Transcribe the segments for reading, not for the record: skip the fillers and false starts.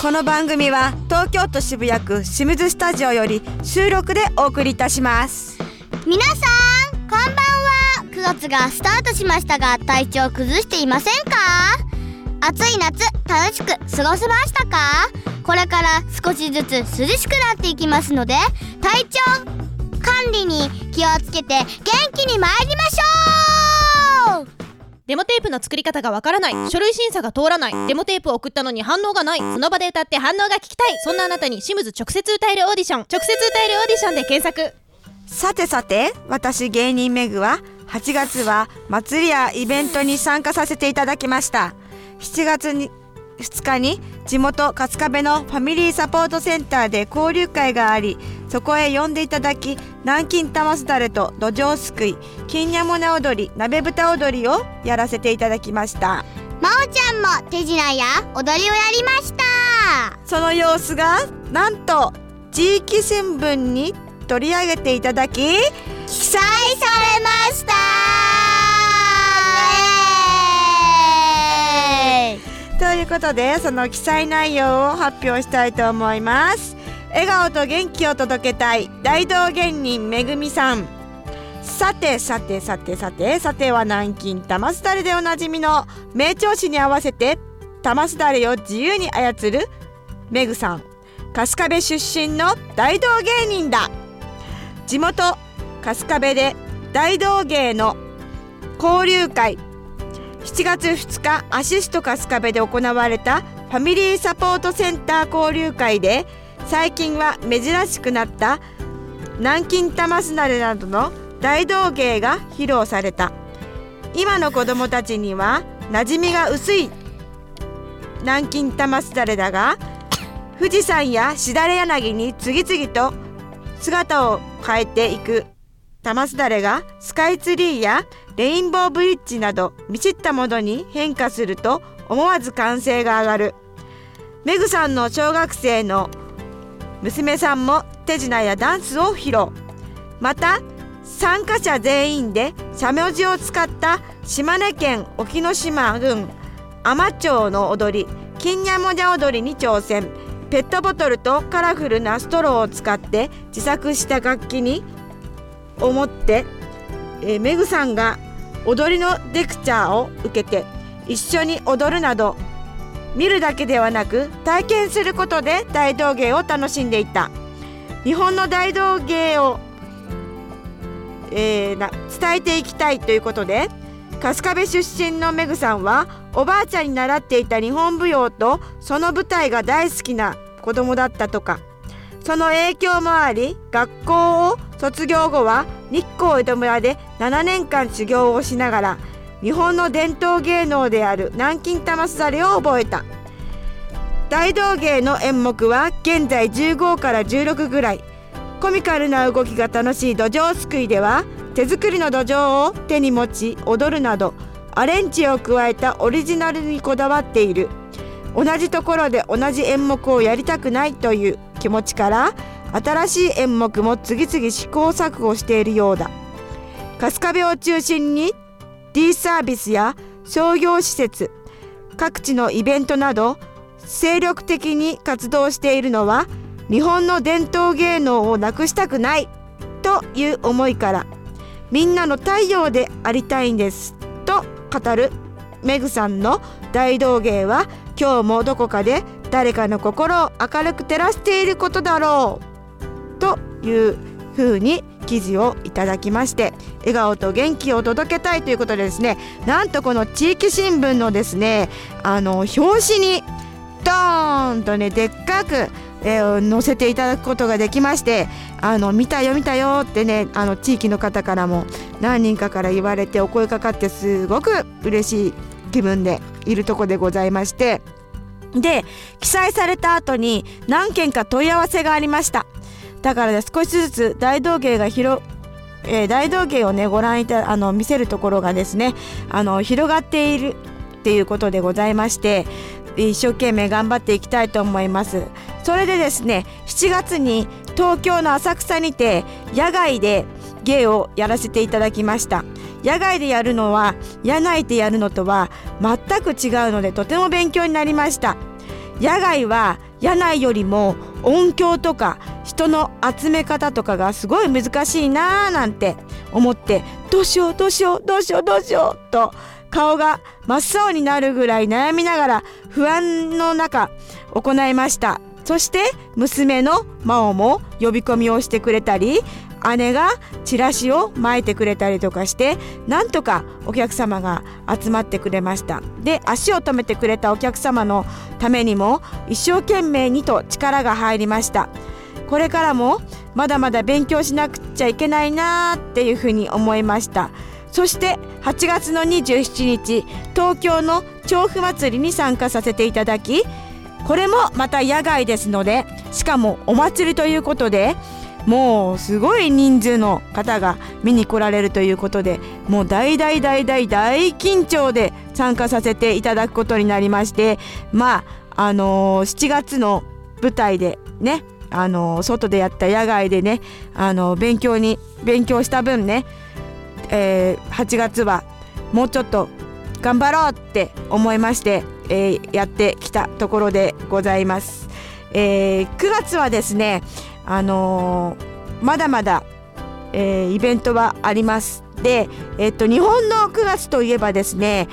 この番組は東京都渋谷区清水スタジオより収録でお送りいたします。 皆さんこんばんは。9月がスタートしましたが、体調崩していませんか？暑い夏楽しく過ごせましたか？これから少しずつ涼しくなっていきますので、体調管理に気をつけて元気に参りましょう。 デモテープの作り方がわからない、書類審査が通らない、デモテープを送ったのに反応がない、その場で歌って反応が聞きたい、そんなあなたにシムズ直接歌えるオーディション、直接歌えるオーディションで検索。 さて、私芸人メグは8月は祭りやイベントに参加させていただきました。7月2日に地元春日部のファミリーサポートセンターで交流会があり、そこへ呼んでいただき、南京玉すだれとどじょうすくい、金ニャモナ踊り、鍋豚踊りをやらせていただきました。 まおちゃんも手品や踊りをやりました。 その様子がなんと地域新聞に取り上げていただき、 記載されました。 ということで、その記載内容を発表したいと思います。笑顔と元気を届けたい大道芸人めぐみさん。さては南京玉すだれでおなじみの名調子に合わせて玉すだれを自由に操るめぐさん。春日部出身の大道芸人だ。地元春日部で大道芸の交流会、7月2日アシスト春日部で行われたファミリーサポートセンター交流会で、最近は珍しくなった南京玉すだれなどの大道芸が披露された。今の子どもたちには馴染みが薄い南京玉すだれだが、富士山やしだれ柳に次々と姿を変えていく玉すだれがスカイツリーやレインボーブリッジなど見知ったものに変化すると思わず歓声が上がる。めぐさんの小学生の娘さんも手品やダンスを披露。また参加者全員でしゃもじを使った島根県隠岐島郡海士町の踊り、金ニャモニャ踊りに挑戦。ペットボトルとカラフルなストローを使って自作した楽器に思って、めぐさんが踊りのレクチャーを受けて一緒に踊るなど、見るだけではなく体験することで大道芸を楽しんでいた。日本の大道芸を、伝えていきたいということで、春日部出身のめぐさんはおばあちゃんに習っていた日本舞踊とその舞台が大好きな子供だったとか。その影響もあり、学校を卒業後は日光江戸村で7年間修行をしながら日本の伝統芸能である南京玉すだれを覚えた。大道芸の演目は現在15から16ぐらい。コミカルな動きが楽しいどじょうすくいでは、手作りのどじょうを手に持ち踊るなどアレンジを加えたオリジナルにこだわっている。同じところで同じ演目をやりたくないという気持ちから、新しい演目も次々試行錯誤しているようだ。春日部を中心に D サービスや商業施設、各地のイベントなど精力的に活動しているのは、日本の伝統芸能をなくしたくないという思いから、みんなの太陽でありたいんですと語るめぐさんの大道芸は、今日もどこかで誰かの心を明るく照らしていることだろうというふうに記事をいただきまして、笑顔と元気を届けたいということでですね、なんとこの地域新聞のですね、表紙にドーンとね、でっかく載せていただくことができまして、見たよってね、地域の方からも何人かから言われてお声かかって、すごく嬉しい気分でいるとこでございまして、で記載された後に何件か問い合わせがありました。だから、ね、少しずつ大道芸が大道芸をねご覧見せるところがですね、広がっているっていうことでございまして、一生懸命頑張っていきたいと思います。それでですね、7月に東京の浅草にて野外で芸をやらせていただきました。野外でやるのは野内でやるのとは全く違うので、とても勉強になりました。野外は野内よりも音響とか人の集め方とかがすごい難しいなーなんて思って、どうしようと顔が真っ青になるぐらい悩みながら不安の中行いました。そして娘の真央も呼び込みをしてくれたり、姉がチラシを巻いてくれたりとかして、なんとかお客様が集まってくれました。で、足を止めてくれたお客様のためにも一生懸命にと力が入りました。これからもまだまだ勉強しなくちゃいけないなっていうふうに思いました。そして8月の27日東京の調布祭りに参加させていただき、これもまた野外ですので、しかもお祭りということで、もうすごい人数の方が見に来られるということで、もう大緊張で参加させていただくことになりまして、7月の舞台でね、外でやった野外でね、勉強した分ね、8月はもうちょっと頑張ろうって思いまして、やってきたところでございます。9月はですね、まだまだ、イベントはあります。で、日本の9月といえばですね、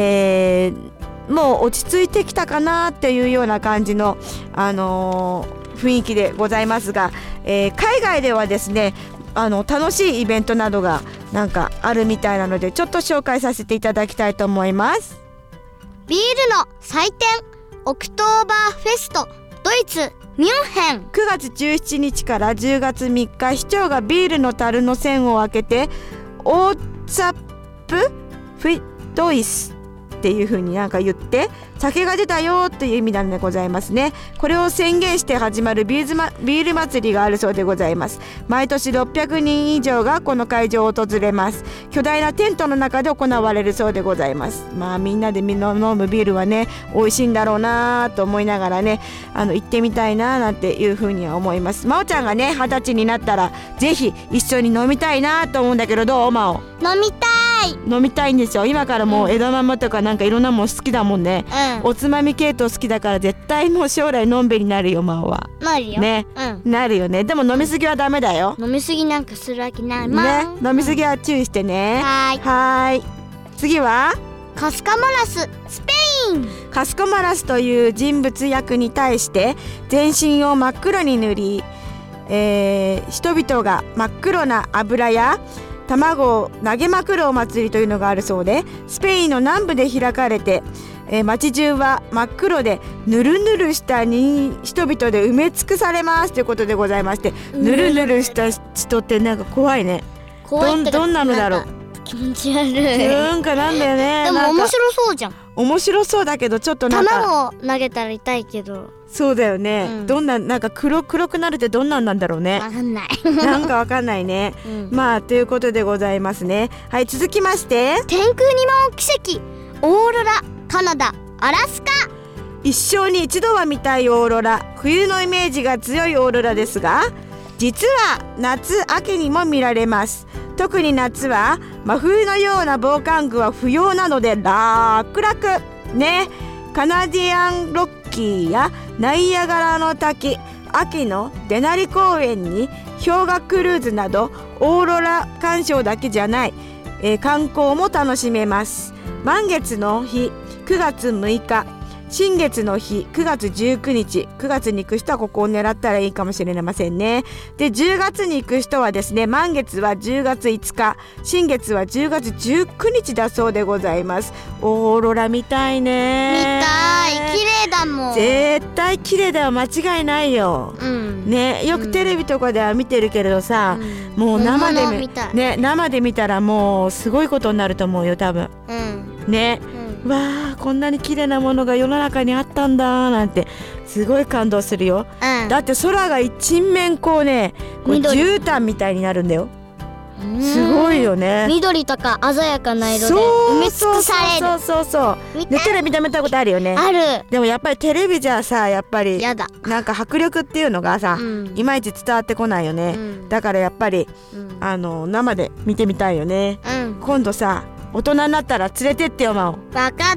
もう落ち着いてきたかなっていうような感じの、雰囲気でございますが、海外ではですね、楽しいイベントなどがなんかあるみたいなので、ちょっと紹介させていただきたいと思います。 ビールの祭典オクトーバーフェストドイツミュンヘン。 9月17日から10月3日、市長がビールの樽の栓を開けてオーツァップフィドイスっていう風になんか言って、酒が出たよっていう意味なんでございますね。これを宣言して始まるビール祭りがあるそうでございます。毎年600人以上がこの会場を訪れます。巨大なテントの中で行われるそうでございます。みんなで飲むビールはね、美味しいんだろうなと思いながらね、行ってみたいななんていう風には思います。真央ちゃんがね、20歳になったらぜひ一緒に飲みたいなと思うんだけど、どう？真央。飲みたいんですよ。今からもう枝豆とかなんかいろんなもん好きだもんね、おつまみ系統好きだから絶対もう将来のんべりになるよ、真央は。 なるよね、なるよね。でも飲みすぎはダメだよ。 飲みすぎなんかするわけないね、飲みすぎは注意してね。はい。次はカスカマラススペイン。 カスカマラスという人物役に対して全身を真っ黒に塗り、人々が真っ黒な油や卵を投げまくるお祭りというのがあるそうで、スペインの南部で開かれて、街中は真っ黒でぬるぬるした人々で埋め尽くされますということでございまして、ぬるぬるした人ってなんか怖いね。どんなのだろう。 気持ち悪い。 なんかなんだよね。 でも面白そうじゃん。 面白そうだけどちょっとなんか卵を投げたら痛いけど。 そうだよね、なんか黒くなるってどんなんなんだろうね。 わかんないなんかわかんないね、ということでございますね。はい、続きまして天空に舞う奇跡オーロラカナダアラスカ。 一生に一度は見たいオーロラ。冬のイメージが強いオーロラですが、実は夏秋にも見られます。特に夏は真冬のような防寒具は不要なので楽々ね。カナディアンロッキーやナイアガラの滝、秋のデナリ公園に氷河クルーズなどオーロラ鑑賞だけじゃない、観光も楽しめます。満月の日9月6日、新月の日9月19日、9月に行く人はここを狙ったらいいかもしれませんね。で、10月に行く人はですね、満月は10月5日、新月は10月19日だそうでございます。オーロラ見たいね。 見たい。綺麗だもん。 絶対綺麗だよ、間違いないよ、ね、よくテレビとかでは見てるけれどさ、もう生で見たらもうすごいことになると思うよ、多分、ね、わあ、こんなに綺麗なものが世の中にあったんだなんてすごい感動するよ、だって空が一面こうね、こう絨毯みたいになるんだよ。すごいよね。 緑とか鮮やかな色で埋め尽くされる。 そうで、テレビで見たことあるよね。 ある。 でもやっぱりテレビじゃさ、やっぱりやだ、 なんか迫力っていうのがさ、いまいち伝わってこないよね、だからやっぱり、生で見てみたいよね、今度さ、大人になったら連れてってよ、真央。 わかった。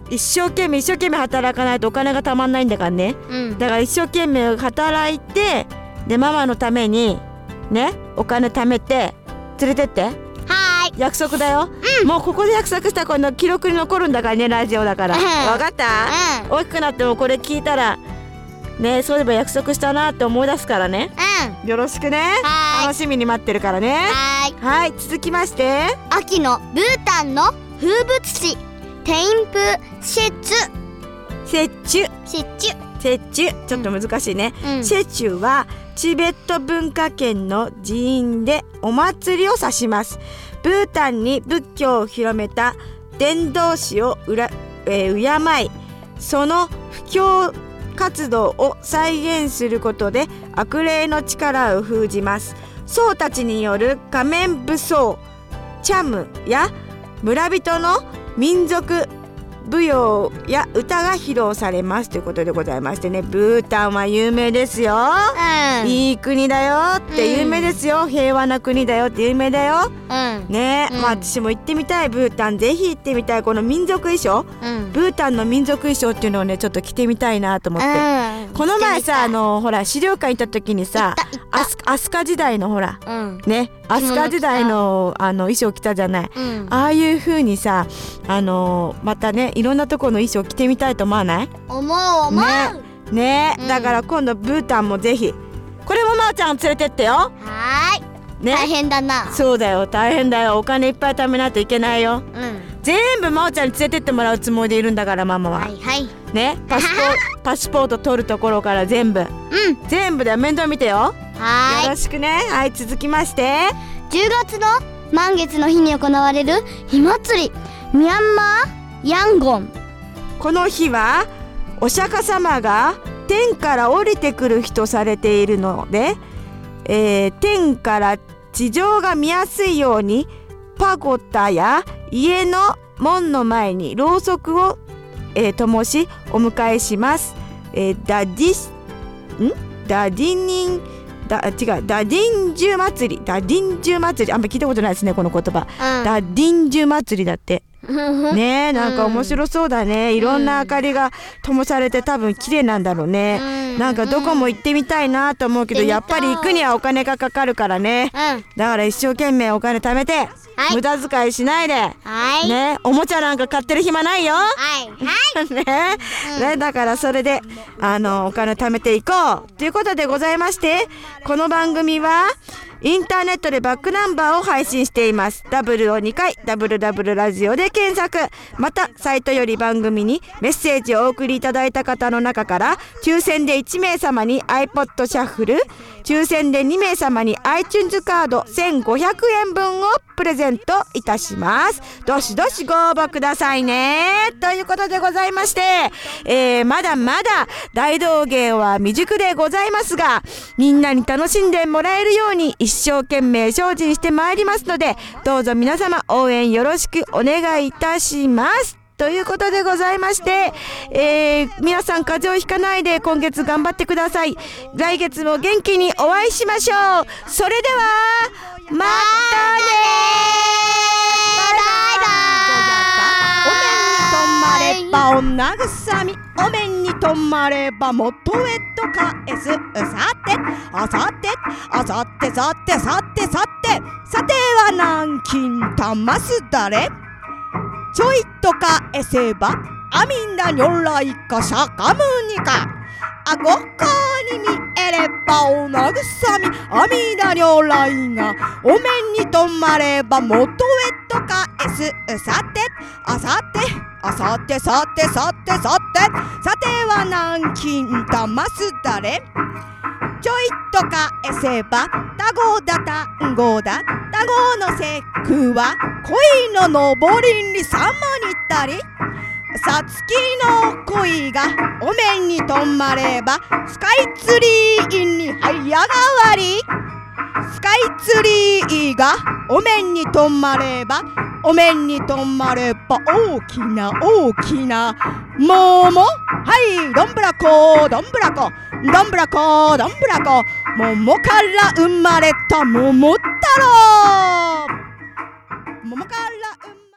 一生懸命働かないとお金がたまんないんだからね、だから一生懸命働いて、でママのためにねお金貯めて連れてって。 はーい、 約束だよ、もうここで約束したらこの記録に残るんだからね、ラジオだから、わかった、大きくなってもこれ聞いたらね、そういえば約束したなって思い出すからね、よろしくね。楽しみに待ってるからね。はい、続きまして、 秋のブータンの風物詩テインプシェチュ、ちょっと難しいね、シェチュはチベット文化圏の寺院でお祭りを指します。ブータンに仏教を広めた伝道師を敬い、その布教活動を再現することで悪霊の力を封じます。僧たちによる仮面武装チャムや村人の民族舞踊や歌が披露されますということでございましてね、ブータンは有名ですよ、いい国だよって有名ですよ、平和な国だよって有名だよ、ね、まあ私も行ってみたい。ブータンぜひ行ってみたい。この民族衣装、ブータンの民族衣装っていうのをねちょっと着てみたいなと思って、この前さほら資料館行った時にさ、飛鳥時代のほら、ね飛鳥時代の衣装着たじゃない、ああいう風にさまたねいろんなところの衣装着てみたいと思わない？ 思うね、だから今度ブータンもぜひ、これもまおちゃん連れてってよ。 はーい、ね、大変だな。そうだよ、 大変だよ、お金いっぱい貯めないといけないよ、全部まおちゃんに連れてってもらうつもりでいるんだからママは。ね、パスポート取るところから全部、全部で面倒見てよ。よろしくね。はい、続きまして、 10月の満月の日に行われる火祭りミャンマーヤンゴン。 この日はお釈迦様が天から降りてくる日とされているので、天から地上が見やすいようにパゴダや家の門の前にろうそくを、灯しお迎えします。ダディンジュ祭り、あんまり聞いたことないですねこの言葉、ダディンジュ祭りだってねえ、なんか面白そうだね。いろんな明かりが灯されて多分綺麗なんだろうね、なんかどこも行ってみたいなと思うけど、やっぱり行くにはお金がかかるからね、だから一生懸命お金貯めて、無駄遣いしないで、ね、おもちゃなんか買ってる暇ないよ、ね、だからそれでお金貯めていこうということでございまして、この番組はインターネットでバックナンバーを配信しています。ダブルを2回、ダブルラジオで検索。またサイトより番組にメッセージをお送りいただいた方の中から抽選で1名様に iPod シャッフル、抽選で2名様に iTunes カード1500円分をプレゼントいたします。どしどしご応募くださいね。ということでございまして、まだまだ大道芸は未熟でございますが、みんなに楽しんでもらえるように一生懸命精進してまいりますので、どうぞ皆様応援よろしくお願いいたしますということでございまして、皆さん風邪をひかないで今月頑張ってください。来月も元気にお会いしましょう。それではまたね。お面に止まればお慰み、お面に止まれば元へと返す。さては南京玉すだれ、ちょいと返せば阿弥陀如来か釈迦牟尼か、あごこに見えればお慰み、阿弥陀如来がお面に止まれば元へと返す。さては南京玉すだれ、ちょいと返せばタゴだタゴだ、タゴの節句は恋の上りにさまにったり、さつきの恋がお面に止まればスカイツリーに早変わり、スカイツリーがお面に止まれば大きな桃、はいどんぶらこ桃から生まれた桃太郎、桃から